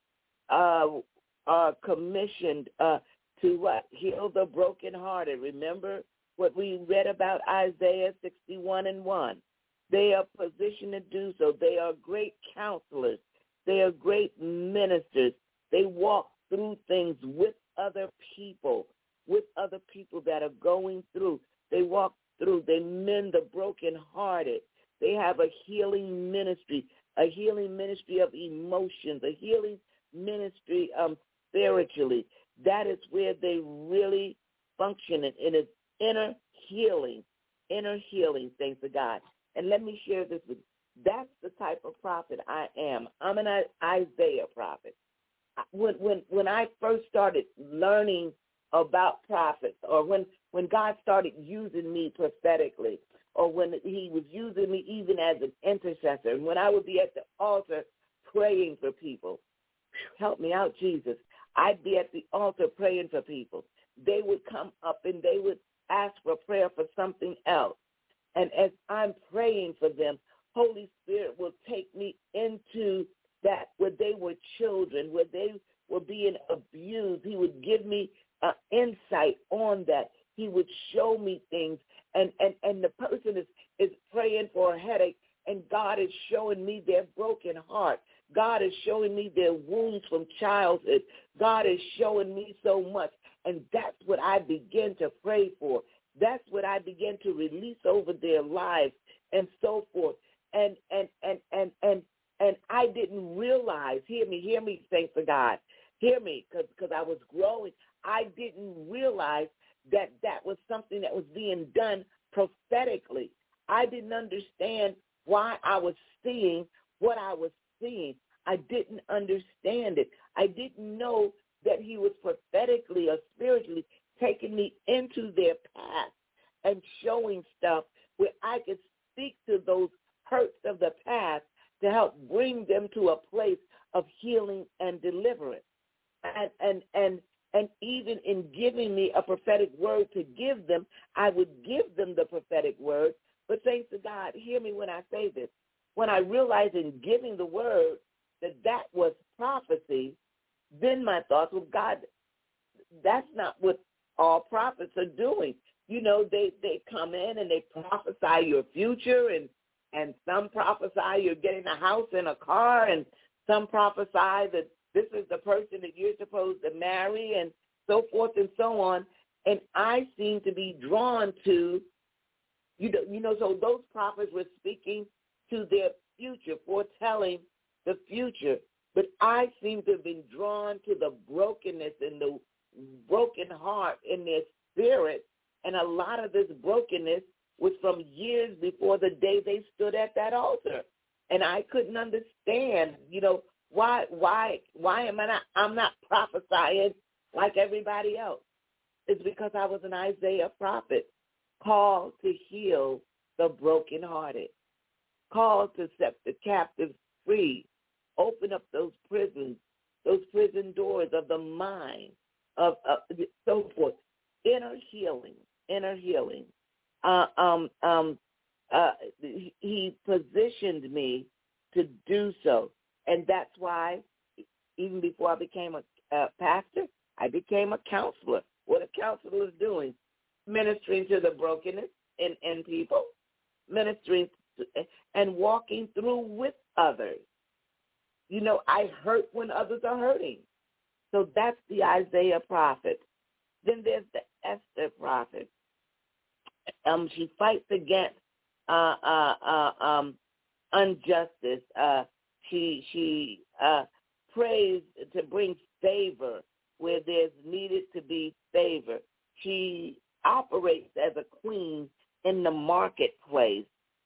uh, are commissioned uh, to what? Heal the brokenhearted. Remember what we read about Isaiah sixty-one and one. They are positioned to do so. They are great counselors. They are great ministers. They walk through things with other people, with other people that are going through. They walk through. They mend the brokenhearted. They have a healing ministry, a healing ministry of emotions, a healing ministry um, spiritually. That is where they really function in, in its inner healing, inner healing, thanks to God. And let me share this with you. That's the type of prophet I am. I'm an Isaiah prophet. When when when I first started learning about prophets, or when, when God started using me prophetically, or when he was using me even as an intercessor, and when I would be at the altar praying for people, help me out, Jesus. I'd be at the altar praying for people. They would come up and they would ask for prayer for something else. And as I'm praying for them, Holy Spirit will take me into that where they were children, where they were being abused. He would give me uh, insight on that. He would show me things. And, and, and the person is, is praying for a headache, and God is showing me their broken heart. God is showing me their wounds from childhood. God is showing me so much. And that's what I begin to pray for. That's what I begin to release over their lives and so forth. And and and and and and I didn't realize, hear me, hear me, thanks to God. Hear me, because I was growing. I didn't realize that that was something that was being done prophetically. I didn't understand why I was seeing what I was seeing. I didn't understand it. I didn't know that he was prophetically or spiritually taking me into their past and showing stuff where I could speak to those hurts of the past to help bring them to a place of healing and deliverance. And and and and even in giving me a prophetic word to give them, I would give them the prophetic word. But thanks to God, hear me when I say this. When I realized in giving the word that that was prophecy, then my thoughts were, God, that's not what all prophets are doing. You know, they, they come in and they prophesy your future, and, and some prophesy you're getting a house and a car, and some prophesy that this is the person that you're supposed to marry, and so forth and so on. And I seem to be drawn to, you know, you know, so those prophets were speaking to their future, foretelling the future. But I seem to have been drawn to the brokenness and the broken heart in their spirit. And a lot of this brokenness was from years before the day they stood at that altar. And I couldn't understand, you know, why why why am I not I'm not prophesying like everybody else. It's because I was an Isaiah prophet, called to heal the brokenhearted, called to set the captives free, open up those prisons, those prison doors of the mind, of, of so forth. Inner healing, inner healing. Uh, um, um, uh, he positioned me to do so. And that's why even before I became a, a pastor, I became a counselor. What a counselor is doing, ministering to the brokenness in, in people, ministering to, and walking through with others. You know, I hurt when others are hurting. So that's the Isaiah prophet. Then there's the Esther prophet. Um, she fights against uh, uh, uh, um, injustice. Uh, she she uh, prays to bring favor where there's needed to be favor. She operates as a queen in the marketplace.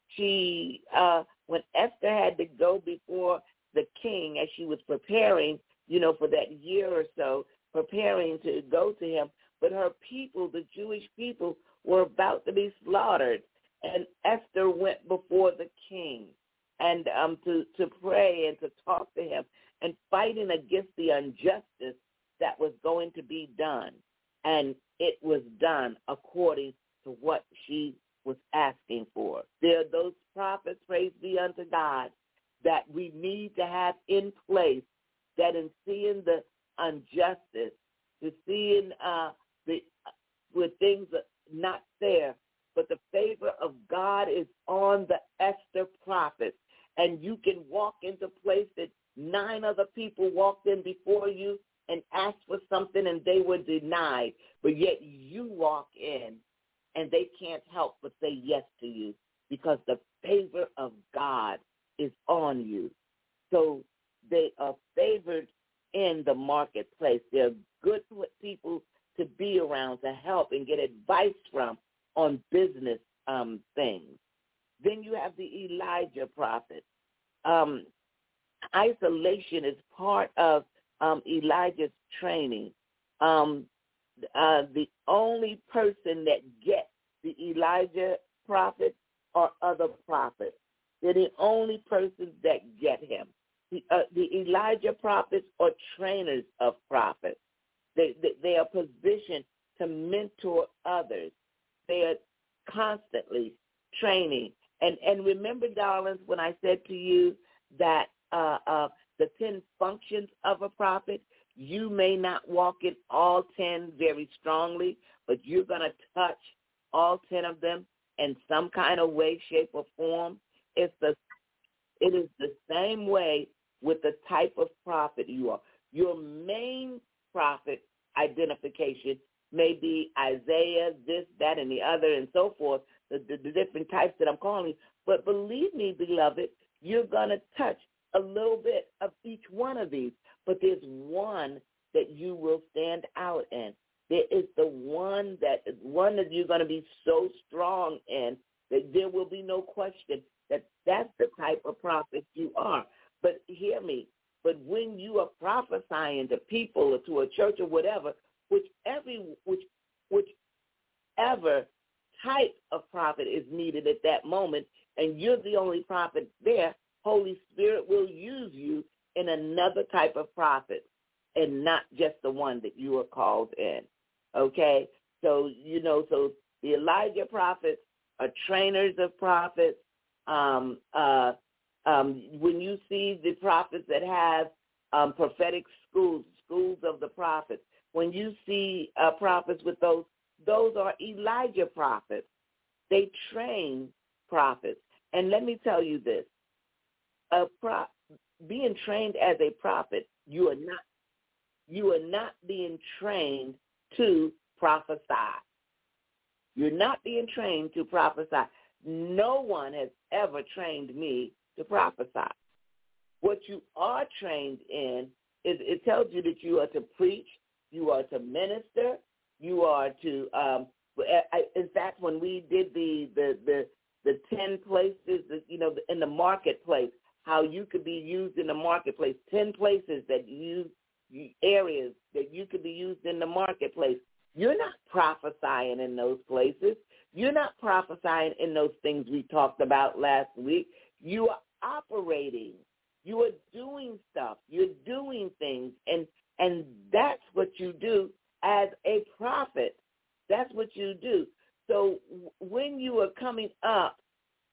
She, uh, when Esther had to go before the king as she was preparing, you know, for that year or so, preparing to go to him, but her people, the Jewish people, were about to be slaughtered. And Esther went before the king and um, to, to pray and to talk to him and fighting against the injustice that was going to be done. And it was done according to what she was asking for. There are those prophets, praise be unto God, that we need to have in place, that in seeing the injustice, to seeing uh, the where things are not fair, but the favor of God is on the Esther prophets. And you can walk into places nine other people walked in before you and asked for something and they were denied, but yet you walk in and they can't help but say yes to you because the favor of God is on you. So they are favored in the marketplace. They're good people to be around, to help and get advice from on business um, things. Then you have the Elijah prophet. Um, isolation is part of um, Elijah's training. Um, uh, the only person that gets the Elijah prophet are other prophets. They're the only persons that get him. The, uh, the Elijah prophets are trainers of prophets. They, they, they are positioned to mentor others. They are constantly training. And, and remember, darlings, when I said to you that uh, uh, the ten functions of a prophet, you may not walk in all ten very strongly, but you're going to touch all ten of them in some kind of way, shape, or form. It's the, it is the same way with the type of prophet you are. Your main prophet identification may be Isaiah, this, that, and the other, and so forth, the, the, the different types that I'm calling. But believe me, beloved, you're going to touch a little bit of each one of these, but there's one that you will stand out in. There is the one that one that you're going to be so strong in that there will be no question that that's the type of prophet you are. But hear me, but when you are prophesying to people or to a church or whatever, which every which whichever type of prophet is needed at that moment, and you're the only prophet there, Holy Spirit will use you in another type of prophet and not just the one that you are called in. Okay? So, you know, so the Elijah prophets are trainers of prophets. Um, uh, um, when you see the prophets that have um, prophetic schools, schools of the prophets, when you see uh, prophets with those, those are Elijah prophets. They train prophets. And let me tell you this, a pro- being trained as a prophet, you are not, you are not being trained to prophesy. You're not being trained to prophesy. No one has ever trained me to prophesy. What you are trained in is it tells you that you are to preach, you are to minister, you are to, um, in fact, when we did the, the, the, the ten places, you know, in the marketplace, how you could be used in the marketplace, ten places that you, areas that you could be used in the marketplace. You're not prophesying in those places. You're not prophesying in those things we talked about last week. You are operating. You are doing stuff. You're doing things, and and that's what you do as a prophet. That's what you do. So when you are coming up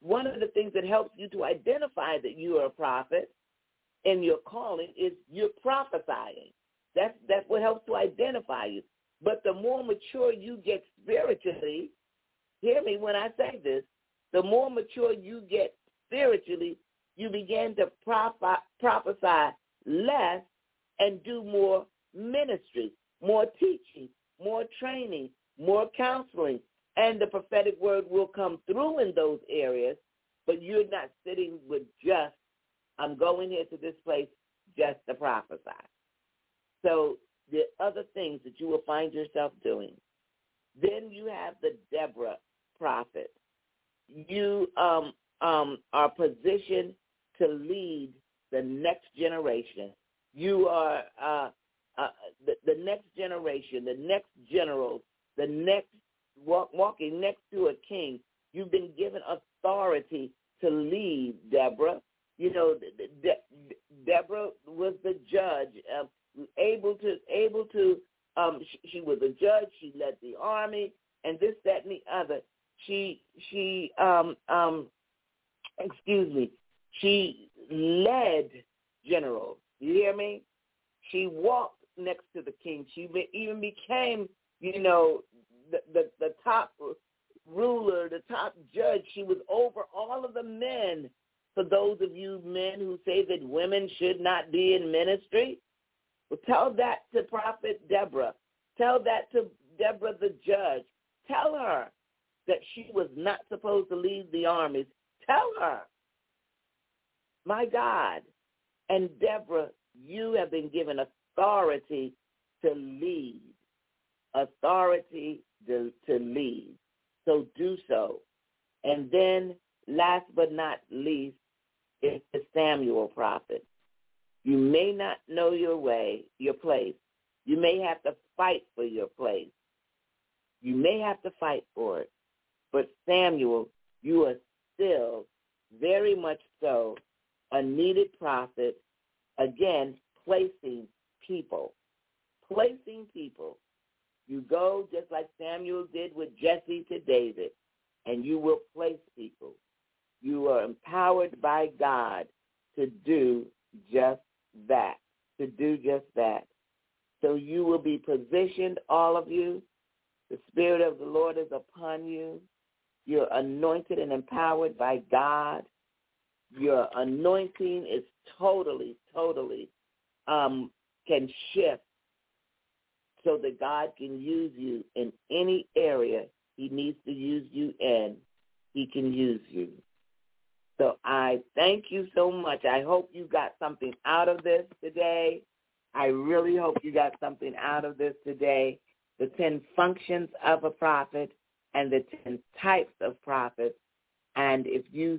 one of the things that helps you to identify that you are a prophet in your calling is you're prophesying. That's, that's what helps to identify you. But the more mature you get spiritually, hear me when I say this, the more mature you get spiritually, you begin to proph- prophesy less and do more ministry, more teaching, more training, more counseling, and the prophetic word will come through in those areas, but you're not sitting with just, I'm going here to this place just to prophesy. So the other things that you will find yourself doing. Then you have the Deborah prophet. You um, um, are positioned to lead the next generation. You are uh, uh, the, the next generation, the next generals, the next walk, walking next to a king. You've been given authority to lead, Deborah. You know, De- De- Deborah was the judge, uh, able to able to. Um, she, she was a judge. She led the army, and this, that, and the other. She she um um excuse me. She led generals. You hear me? She walked next to the king. She even became, you know, the, the, the top ruler, the top judge. She was over all of the men. For those of you men who say that women should not be in ministry, well, tell that to Prophet Deborah. Tell that to Deborah the judge. Tell her that she was not supposed to lead the armies. Tell her. My God. And Deborah, you have been given authority to lead. Authority to, to lead. So do so. And then, last but not least, is the Samuel prophet. You may not know your way, your place. You may have to fight for your place. You may have to fight for it. But Samuel, you are still very much so a needed prophet, again, placing people. Placing people. You go just like Samuel did with Jesse to David, and you will place people. You are empowered by God to do just that, to do just that. So you will be positioned, all of you. The Spirit of the Lord is upon you. You're anointed and empowered by God. Your anointing is totally, totally um, can shift so that God can use you in any area he needs to use you in. He can use you. So I thank you so much. I hope you got something out of this today. I really hope you got something out of this today. The ten functions of a prophet and the ten types of prophets. And if you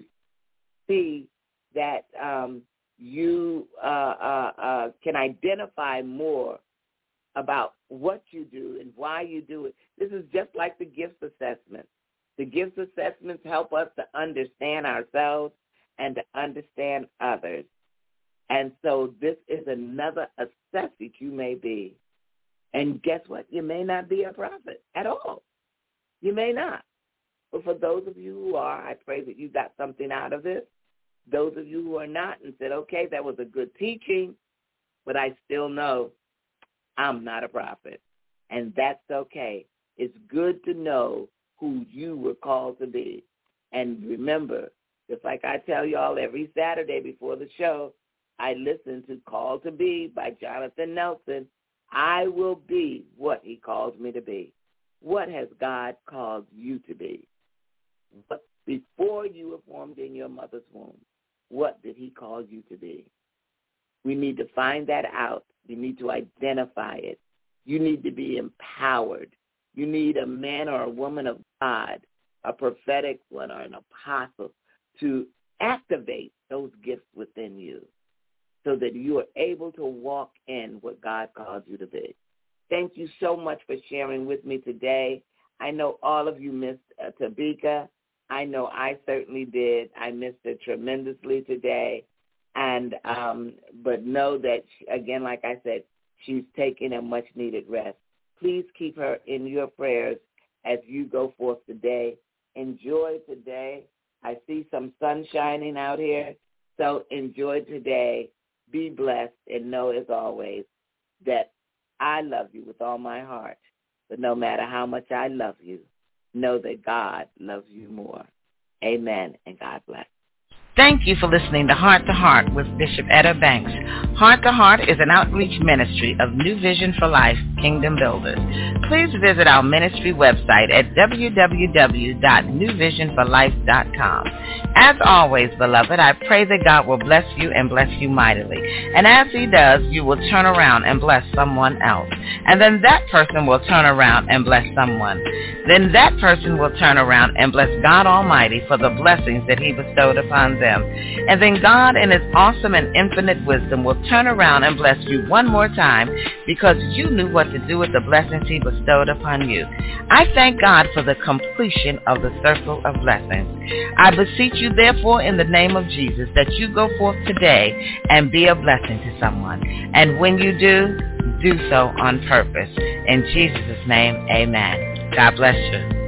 see that um, you uh, uh, uh, can identify more about what you do and why you do it, this is just like the gifts assessment. The gifts assessments help us to understand ourselves and to understand others. And so this is another assessment you may be. And guess what? You may not be a prophet at all. You may not. But for those of you who are, I pray that you got something out of this. Those of you who are not and said, okay, that was a good teaching, but I still know I'm not a prophet. And that's okay. It's good to know who you were called to be. And remember, just like I tell y'all every Saturday before the show, I listen to Call to Be by Jonathan Nelson. I will be what he calls me to be. What has God called you to be? But before you were formed in your mother's womb, what did he call you to be? We need to find that out. We need to identify it. You need to be empowered. You need a man or a woman of God, a prophetic one or an apostle, to activate those gifts within you so that you are able to walk in what God calls you to be. Thank you so much for sharing with me today. I know all of you missed uh, Tabika. I know I certainly did. I missed her tremendously today. And um, but know that, she, again, like I said, she's taking a much-needed rest. Please keep her in your prayers as you go forth today. Enjoy today. I see some sun shining out here. So enjoy today. Be blessed, and know as always that I love you with all my heart. But no matter how much I love you, know that God loves you more. Amen, and God bless. Thank you for listening to Heart to Heart with Bishop Etta Banks. Heart to Heart is an outreach ministry of New Vision for Life Kingdom Builders. Please visit our ministry website at w w w dot new vision for life dot com. As always, beloved, I pray that God will bless you and bless you mightily. And as He does, you will turn around and bless someone else. And then that person will turn around and bless someone. Then that person will turn around and bless God Almighty for the blessings that He bestowed upon them. And then God, in His awesome and infinite wisdom, will turn around and bless you one more time because you knew what to do with the blessings He bestowed upon you. I thank God for the completion of the circle of blessings. I beseech you, therefore, in the name of Jesus, that you go forth today and be a blessing to someone. And when you do, do so on purpose. In Jesus' name, amen. God bless you.